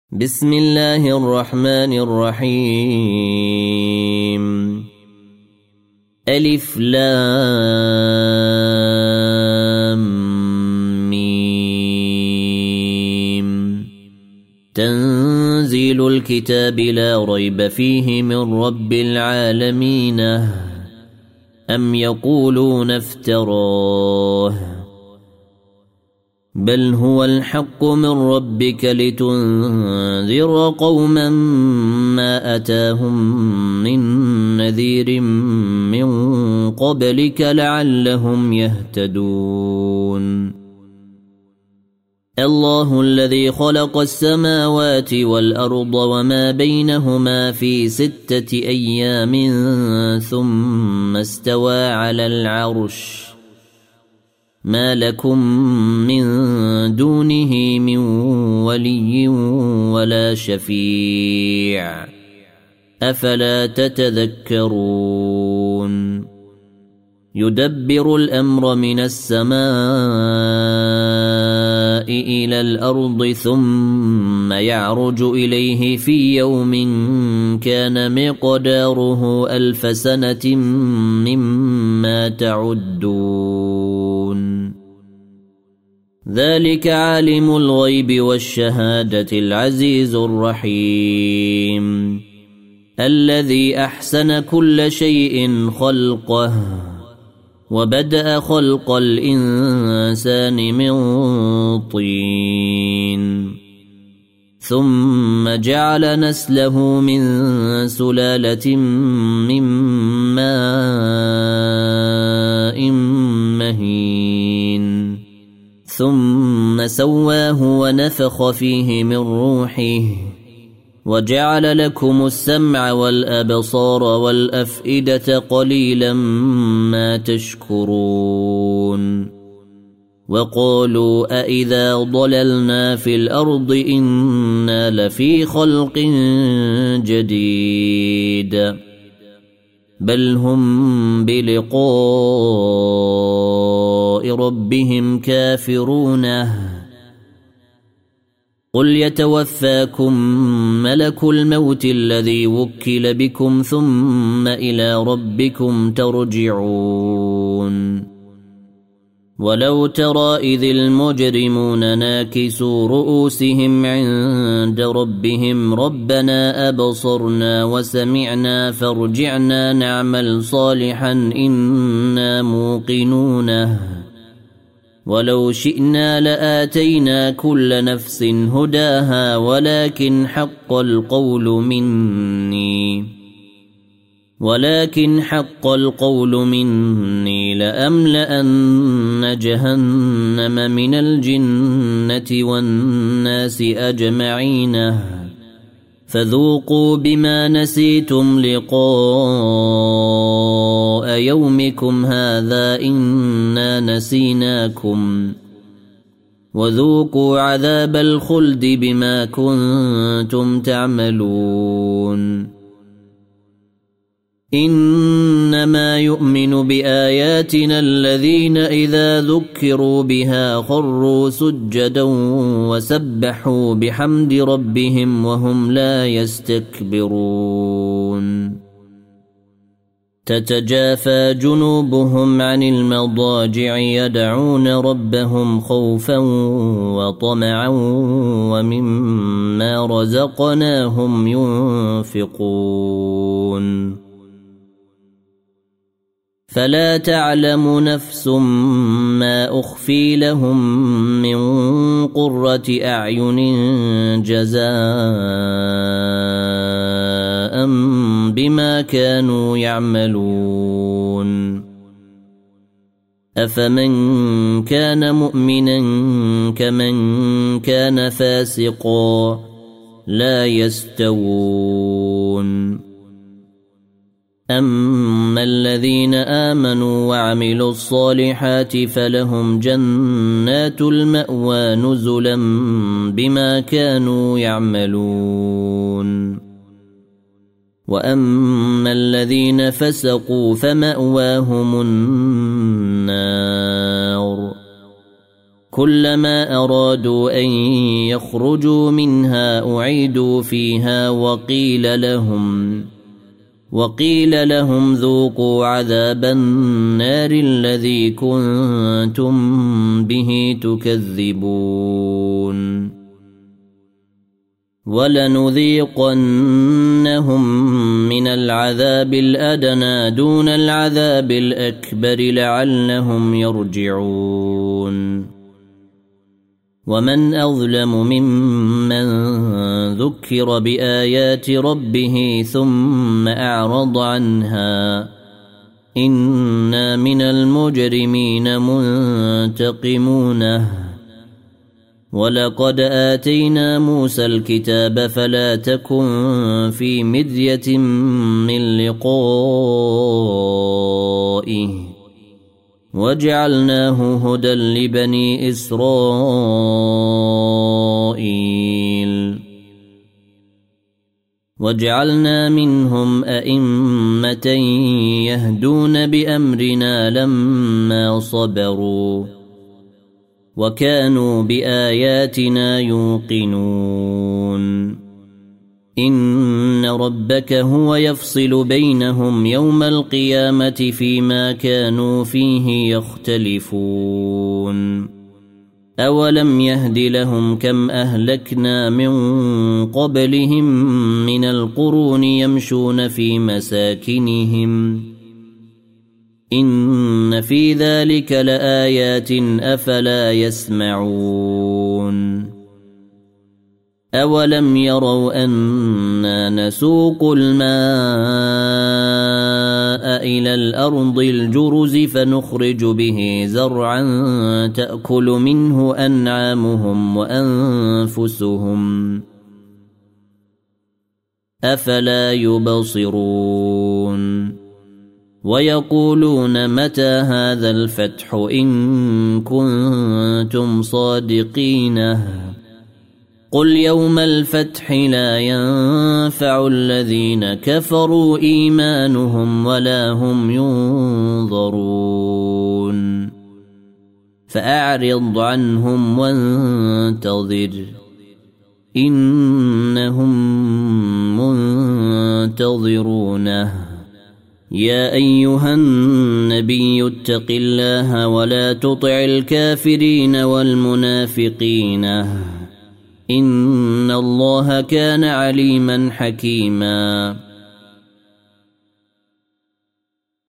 بسم الله الرحمن الرحيم ألف لام ميم تنزيل الكتاب لا ريب فيه من رب العالمين أم يقولون افتراه بل هو الحق من ربك لتنذر قوما ما أتاهم من نذير من قبلك لعلهم يهتدون الله الذي خلق السماوات والأرض وما بينهما في 6 أيام ثم استوى على العرش ما لكم من دونه من ولي ولا شفيع أفلا تتذكرون يدبر الأمر من السماء إلى الأرض ثم يعرج إليه في يوم كان مقداره 1000 سنة مما تعدون ذلك عالم الغيب والشهادة العزيز الرحيم الذي أحسن كل شيء خلقه وبدأ خلق الإنسان من طين ثم جعل نسله من سلالة من ماء مهين ثم سواه ونفخ فيه من روحه وجعل لكم السمع والأبصار والأفئدة قليلا ما تشكرون وقالوا أإذا ضللنا في الأرض إنا لفي خلق جديد بل هم بلقاء ربهم كافرون قل يتوفاكم ملك الموت الذي وكل بكم ثم إلى ربكم ترجعون ولو ترى إذ المجرمون ناكسوا رؤوسهم عند ربهم ربنا أبصرنا وسمعنا فارجعنا نعمل صالحا إنا موقنون ولو شئنا لآتينا كل نفس هداها ولكن حق القول مني لأملأن جهنم من الجنة والناس أجمعين فذوقوا بما نسيتم لقاء يومكم هذا إنا نسيناكم وذوقوا عذاب الخلد بما كنتم تعملون إنما يؤمن بآياتنا الذين إذا ذكروا بها خروا سجدا وسبحوا بحمد ربهم وهم لا يستكبرون تتجافى جنوبهم عن المضاجع يدعون ربهم خوفا وطمعا ومما رزقناهم ينفقون فلا تعلم نفس ما أخفي لهم من قرة أعين جزاء بما كانوا يعملون أفمن كان مؤمنا كمن كان فاسقا لا يستوون أما الذين آمنوا وعملوا الصالحات فلهم جنات المأوى نزلا بما كانوا يعملون وأما الذين فسقوا فمأواهم النار كلما أرادوا أن يخرجوا منها أعيدوا فيها وقيل لهم ذوقوا عذاب النار الذي كنتم به تكذبون ولنذيقنهم من العذاب الأدنى دون العذاب الأكبر لعلهم يرجعون ومن أظلم ممن ذكر بآيات ربه ثم أعرض عنها إنا من المجرمين منتقمون ولقد آتينا موسى الكتاب فلا تكن في مرية من لقائه وجعلناه هدى لبني إسرائيل وجعلنا منهم أئمة يهدون بأمرنا لما صبروا وكانوا بآياتنا يوقنون إن ربك هو يفصل بينهم يوم القيامة فيما كانوا فيه يختلفون أولم يهد لهم كم أهلكنا من قبلهم من القرون يمشون في مساكنهم إن في ذلك لآيات أفلا يسمعون أولم يروا أنا نسوق الماء إلى الأرض الجرز فنخرج به زرعا تأكل منه أنعامهم وأنفسهم أفلا يبصرون ويقولون متى هذا الفتح إن كنتم صادقين قل يوم الفتح لا ينفع الذين كفروا إيمانهم ولا هم ينظرون فأعرض عنهم وانتظر إنهم منتظرون يا أيها النبي اتق الله ولا تطع الكافرين والمنافقين إن الله كان عليما حكيما